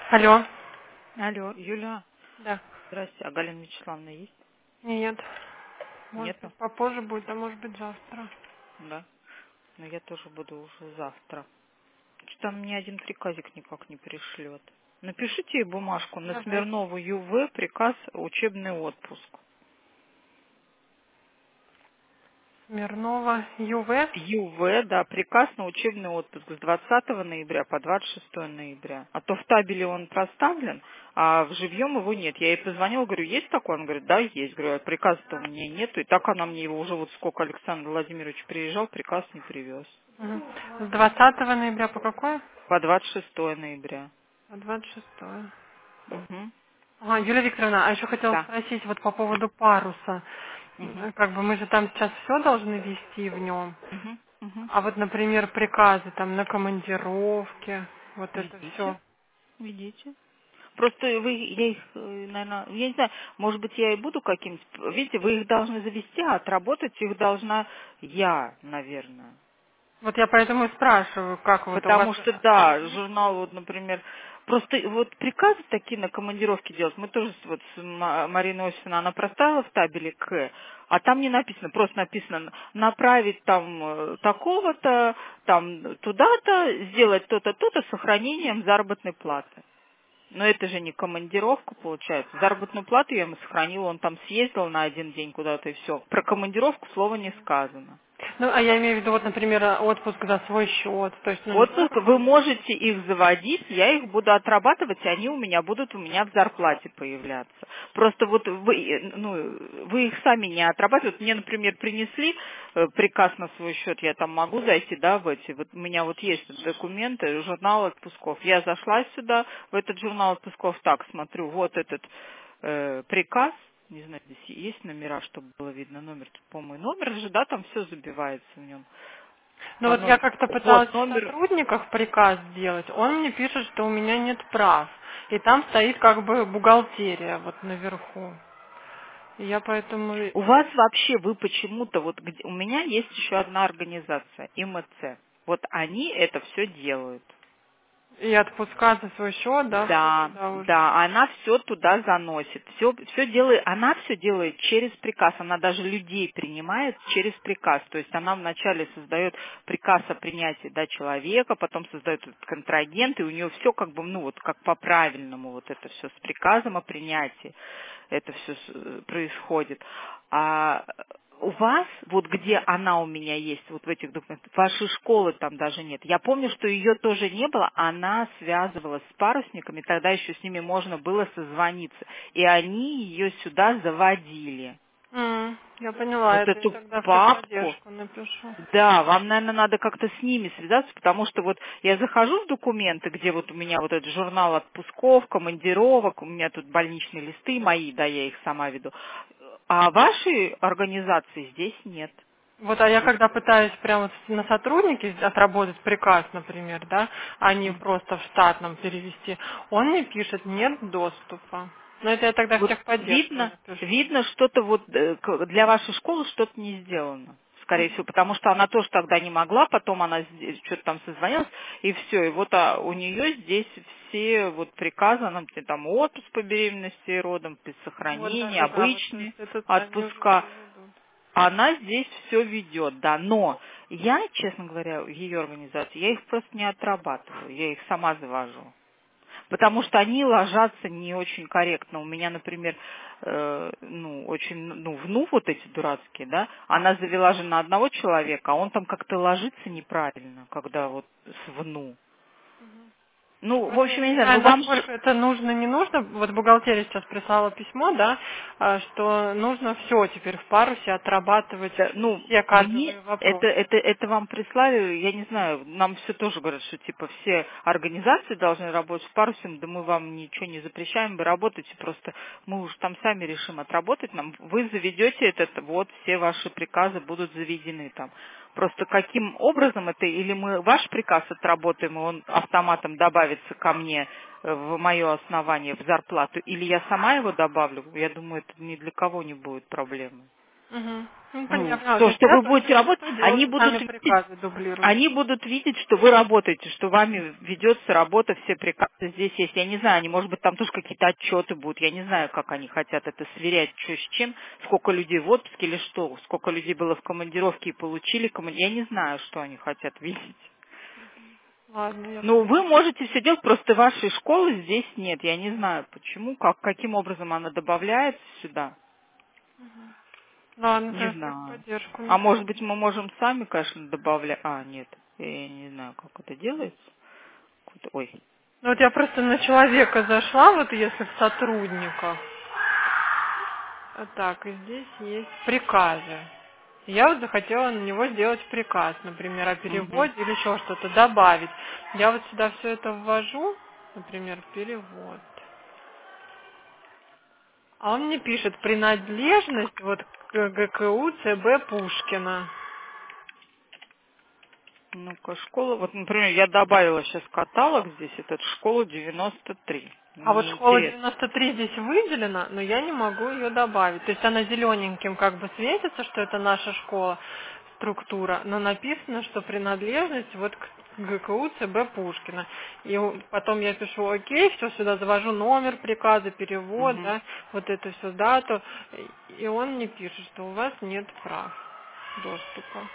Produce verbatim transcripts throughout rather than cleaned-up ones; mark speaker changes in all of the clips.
Speaker 1: Алло.
Speaker 2: Алло, Юля,
Speaker 1: Да.
Speaker 2: здрасте, а Галина Вячеславовна есть?
Speaker 1: Нет. Может
Speaker 2: Нету?
Speaker 1: быть, попозже будет, а может быть, завтра.
Speaker 2: Да. Но я тоже буду уже завтра. Что-то мне один приказик никак не пришлет. Напишите ей бумажку на
Speaker 1: Давайте.
Speaker 2: Смирнову Ю В приказ учебный отпуск.
Speaker 1: Смирнова ЮВ.
Speaker 2: Ю В, да, приказ на учебный отпуск с двадцатого ноября по двадцать шестое ноября. А то в табеле он проставлен, а в живьем его нет. Я ей позвонила, говорю, есть такой? Он говорит, да, есть. Говорю, а приказа-то у меня нету. И так она мне его уже вот сколько Александр Владимирович приезжал, приказ не привез.
Speaker 1: Мгм. С двадцатого ноября по какое?
Speaker 2: По двадцать шестое ноября.
Speaker 1: По двадцать шестое.
Speaker 2: Угу.
Speaker 1: Ага, Юлия Викторовна, а еще хотела
Speaker 2: Да.
Speaker 1: спросить вот по поводу паруса.
Speaker 2: Угу.
Speaker 1: М, Как бы мы же там сейчас все должны вести в нем.
Speaker 2: Угу. Угу.
Speaker 1: А вот, например, приказы там на командировке, вот это
Speaker 2: Ведите.
Speaker 1: все.
Speaker 2: Ведите. Просто вы, я их, наверное, я не знаю, может быть, я и буду каким-нибудь, видите, вы их должны завести, а отработать их должна я, наверное.
Speaker 1: Вот я поэтому и спрашиваю, как вот у вас
Speaker 2: Потому что, да, журнал, вот, например, просто вот приказы такие на командировки делать, мы тоже с- вот с Ма- Мариной Осиповной, она проставила в табеле К, а там не написано, просто написано направить там э, такого-то, там туда-то, сделать то-то, то-то с сохранением заработной платы. Но это же не командировка, получается. Заработную плату я ему сохранила, он там съездил на один день куда-то и все. Про командировку слова не сказано.
Speaker 1: Ну, а я имею в виду, вот, например, отпуск за свой счет. То есть, ну, не
Speaker 2: Вот
Speaker 1: знаю,
Speaker 2: только
Speaker 1: как
Speaker 2: вы
Speaker 1: он будет.
Speaker 2: можете их заводить, я их буду отрабатывать, и они у меня будут у меня в зарплате появляться. Просто вот вы, э, ну, вы их сами не отрабатываете. Вот мне, например, принесли э, приказ на свой счет, я там могу зайти, да, в эти, вот у меня вот есть документы, журнал отпусков. Я зашла сюда, в этот журнал отпусков, так, смотрю, вот этот э, приказ, не знаю, здесь есть номера, чтобы было видно номер, тут, по-моему, номер же, да, там все забивается в нем.
Speaker 1: Ну,
Speaker 2: По
Speaker 1: вот я
Speaker 2: номеру.
Speaker 1: как-то пыталась
Speaker 2: Вот
Speaker 1: в
Speaker 2: номер.
Speaker 1: сотрудниках приказ сделать. Он мне пишет, что у меня нет прав. И там стоит как бы бухгалтерия вот наверху. И я поэтому
Speaker 2: У вас вообще, вы почему-то, вот где- у меня есть еще одна организация, Эм Цэ. Вот они это все делают.
Speaker 1: и отпуска за свой счет, да, все
Speaker 2: Да,
Speaker 1: туда уже.
Speaker 2: да, она все туда заносит. Все, все делает, она все делает через приказ. Она даже людей принимает через приказ. То есть она вначале создает приказ о принятии, да, человека, потом создает этот контрагент, и у нее все как бы, ну вот как по правильному вот это все с приказом о принятии. Это все происходит. А у вас, вот где она у меня есть, вот в этих документах, вашей школы там даже нет. Я помню, что ее тоже не было, она связывалась с парусниками, тогда еще с ними можно было созвониться. И они ее сюда заводили.
Speaker 1: М, я поняла,
Speaker 2: Вот
Speaker 1: это я
Speaker 2: эту
Speaker 1: тогда в
Speaker 2: папку.
Speaker 1: техподдержку напишу.
Speaker 2: Да, вам, наверное, надо как-то с ними связаться, потому что вот я захожу в документы, где вот у меня вот этот журнал отпусков, командировок, у меня тут больничные листы мои, да, я их сама веду, а вашей организации здесь нет.
Speaker 1: Вот, а я
Speaker 2: Вот.
Speaker 1: когда пытаюсь прямо вот на сотруднике отработать приказ, например, да, а не просто в штатном перевести, он мне пишет, нет доступа. Но это я тогда в
Speaker 2: Вот
Speaker 1: техподдержку
Speaker 2: видно,
Speaker 1: напишу.
Speaker 2: видно, что-то вот э, к- для вашей школы что-то не сделано. Скорее всего, потому что она тоже тогда не могла, потом она здесь что-то там созвонилась, и все. И вот а, у нее здесь все вот приказы, она, например, там отпуск по беременности и родам, без
Speaker 1: Вот
Speaker 2: сохранения,
Speaker 1: даже, да, вот то есть
Speaker 2: обычные
Speaker 1: этот они уже
Speaker 2: отпуска.
Speaker 1: все ведут.
Speaker 2: Она здесь все ведет, да, но я, честно говоря, в ее организации, я их просто не отрабатываю, я их сама завожу. Потому что они ложатся не очень корректно. У меня, например, э, ну, очень, ну, вну вот эти дурацкие, да, она завела же на одного человека, а он там как-то ложится неправильно, когда вот с вну. Ну, в
Speaker 1: Вот я
Speaker 2: общем, я
Speaker 1: не
Speaker 2: не знаю, ну
Speaker 1: знаю,
Speaker 2: вам же
Speaker 1: насколько это нужно, не нужно. Вот бухгалтерия сейчас прислала письмо, да, а, что нужно все теперь в парусе отрабатывать
Speaker 2: да, ну,
Speaker 1: все
Speaker 2: мне
Speaker 1: кадровые
Speaker 2: это,
Speaker 1: вопросы.
Speaker 2: это, это вам прислали, я не знаю, нам все тоже говорят, что типа все организации должны работать с парусом, да мы вам ничего не запрещаем, вы работаете, просто мы уж там сами решим отработать нам. Вы заведете этот, вот все ваши приказы будут заведены там. Просто каким образом это, или мы ваш приказ отработаем, и он автоматом добавится ко мне э, в мое основание, в зарплату, или я сама его добавлю, я думаю, это ни для кого не будет проблемы.
Speaker 1: Мгм. Ну,
Speaker 2: Ну,
Speaker 1: понятно. А, то
Speaker 2: то,
Speaker 1: есть
Speaker 2: что вы
Speaker 1: это
Speaker 2: будете работать,
Speaker 1: что делать?
Speaker 2: они будут
Speaker 1: Сами
Speaker 2: видеть,
Speaker 1: приказы дублируют.
Speaker 2: они будут видеть, что вы работаете, что вами ведется работа, все приказы здесь есть. Я не знаю, они, может быть, там тоже какие-то отчеты будут. Я не знаю, как они хотят это сверять, что с чем, сколько людей в отпуске или что, сколько людей было в командировке и получили командировку. Я не знаю, что они хотят видеть.
Speaker 1: Ладно, я
Speaker 2: Ну,
Speaker 1: поняла.
Speaker 2: вы можете все делать, просто вашей школы здесь нет. Я не знаю, почему, как, каким образом она добавляется сюда.
Speaker 1: Ладно,
Speaker 2: Не
Speaker 1: хорошо, в
Speaker 2: знаю.
Speaker 1: поддержку
Speaker 2: А
Speaker 1: напишу.
Speaker 2: может быть, мы можем сами, конечно, добавлять. А, нет, я не знаю, как это делается. Какой-то- Ой.
Speaker 1: Ну вот я просто на человека зашла, вот если в сотрудниках. Вот так, и здесь есть приказы. Я вот захотела на него сделать приказ, например, о
Speaker 2: Мгм.
Speaker 1: переводе или еще что-то добавить. Я вот сюда все это ввожу, например, перевод. А он мне пишет принадлежность вот к ГКУ ЦБ Пушкина.
Speaker 2: Ну-ка, школа. Вот, например, я добавила сейчас каталог здесь, этот школа девяносто три.
Speaker 1: А вот
Speaker 2: Мне
Speaker 1: школа
Speaker 2: интересно.
Speaker 1: девяносто три здесь выделена, но я не могу ее добавить. То есть она зелененьким как бы светится, что это наша школа, структура, но написано, что принадлежность вот к ГКУ ЦБ Пушкина. И у- потом я пишу окей, все сюда завожу номер приказа, перевод,
Speaker 2: Мгм.
Speaker 1: да, вот эту всю дату, и он мне пишет, что у вас нет прав доступа.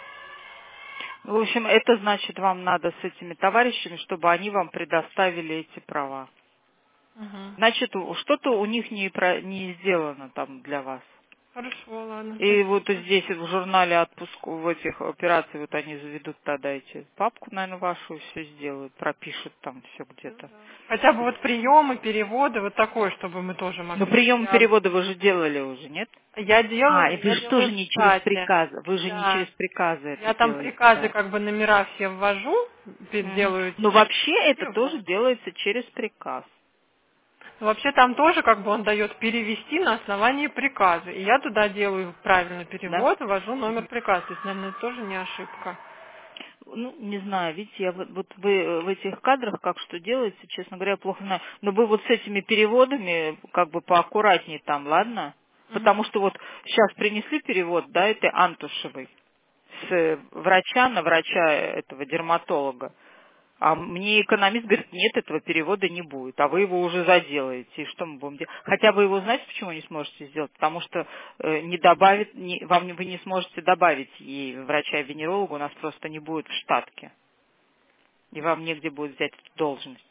Speaker 2: В общем, это значит, вам надо с этими товарищами, чтобы они вам предоставили эти права.
Speaker 1: Мгм.
Speaker 2: Значит, у- что-то у них не, про- не сделано там для вас.
Speaker 1: Хорошо, ладно,
Speaker 2: И вот
Speaker 1: спасибо.
Speaker 2: здесь в журнале отпуск в этих операций вот они заведут тогда эти папку, наверное, вашу, все сделают, пропишут там все где-то.
Speaker 1: Хотя бы вот приемы, переводы, вот такое, чтобы мы тоже
Speaker 2: Но
Speaker 1: могли
Speaker 2: прием
Speaker 1: связывать.
Speaker 2: перевода вы же делали уже, нет?
Speaker 1: Я
Speaker 2: А, и
Speaker 1: делаю,
Speaker 2: вы
Speaker 1: я
Speaker 2: же
Speaker 1: делаю
Speaker 2: тоже
Speaker 1: в
Speaker 2: не через
Speaker 1: штате.
Speaker 2: приказ, вы же не через
Speaker 1: Да.
Speaker 2: приказы это
Speaker 1: Я там
Speaker 2: делаете,
Speaker 1: приказы,
Speaker 2: да.
Speaker 1: как бы номера все ввожу, пе-
Speaker 2: Мгм.
Speaker 1: делаю
Speaker 2: Но
Speaker 1: эти
Speaker 2: вообще это тоже
Speaker 1: перевод.
Speaker 2: делается через приказ.
Speaker 1: Но вообще там тоже как бы он дает перевести на основании приказа. И я туда делаю правильный
Speaker 2: Да?
Speaker 1: перевод, ввожу номер приказа. То есть, наверное, это тоже не ошибка.
Speaker 2: Ну, не знаю, видите, я вот, вот вы э, в этих кадрах как что делаете, честно говоря, плохо знаю. Но вы вот с этими переводами как бы поаккуратнее там, ладно? Потому
Speaker 1: Мгм.
Speaker 2: что вот сейчас принесли перевод, да, этой Антушевой с э, врача на врача этого дерматолога. А мне экономист говорит, нет, этого перевода не будет, а вы его уже заделаете. И что мы будем делать? Хотя вы его знаете, почему не сможете сделать? Потому что э, не добавит, не- вам не- вы не сможете добавить ей врача-венеролога, у нас просто не будет в штатке. И вам негде будет взять эту должность.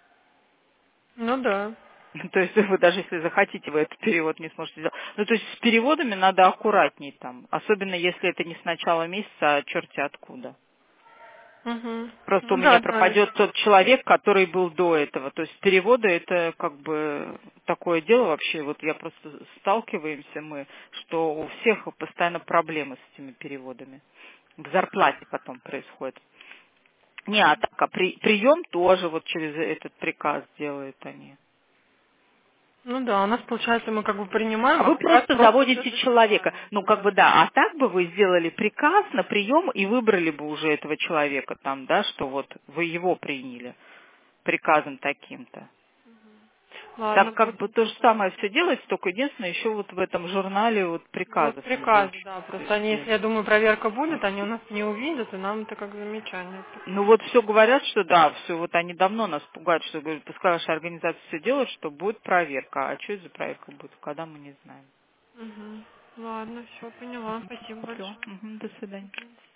Speaker 1: Ну да.
Speaker 2: То есть вы даже если захотите, вы этот перевод не сможете сделать. Ну, то есть с переводами надо аккуратней там. Особенно если это не с начала месяца, а черти откуда.
Speaker 1: Мгм.
Speaker 2: Просто у
Speaker 1: Ну да,
Speaker 2: меня
Speaker 1: да.
Speaker 2: пропадет тот человек, который был до этого. То есть переводы это как бы такое дело вообще. Вот я просто сталкиваемся мы, что у всех постоянно проблемы с этими переводами. В зарплате потом происходит. Не, а так, а при, прием тоже вот через этот приказ делают они.
Speaker 1: Ну да, у нас получается мы как бы
Speaker 2: А
Speaker 1: принимаем, а
Speaker 2: вы
Speaker 1: приказ
Speaker 2: просто
Speaker 1: просто все
Speaker 2: заводите человека.
Speaker 1: зачитаем.
Speaker 2: Ну, как
Speaker 1: Да.
Speaker 2: бы да. А так бы вы сделали приказ на прием и выбрали бы уже этого человека там, да, что вот вы его приняли приказом таким-то.
Speaker 1: Ладно,
Speaker 2: Так как
Speaker 1: буду
Speaker 2: бы то же
Speaker 1: делать.
Speaker 2: самое все делается, только единственное, еще вот в этом журнале вот
Speaker 1: Ну вот
Speaker 2: приказов не
Speaker 1: приказ,
Speaker 2: больше.
Speaker 1: да,
Speaker 2: То
Speaker 1: просто
Speaker 2: есть
Speaker 1: они, если
Speaker 2: сделать.
Speaker 1: я думаю, проверка будет, они у нас не увидят, и нам это как замечание
Speaker 2: Ну
Speaker 1: приходит.
Speaker 2: вот все говорят, что да, все, вот они давно нас пугают, что говорят, пускай ваша организация все делает, что будет проверка. А что это за проверка будет, когда мы не знаем.
Speaker 1: Угу. Ладно, все, поняла. Спасибо
Speaker 2: Все,
Speaker 1: большое.
Speaker 2: до свидания.
Speaker 1: Мгм.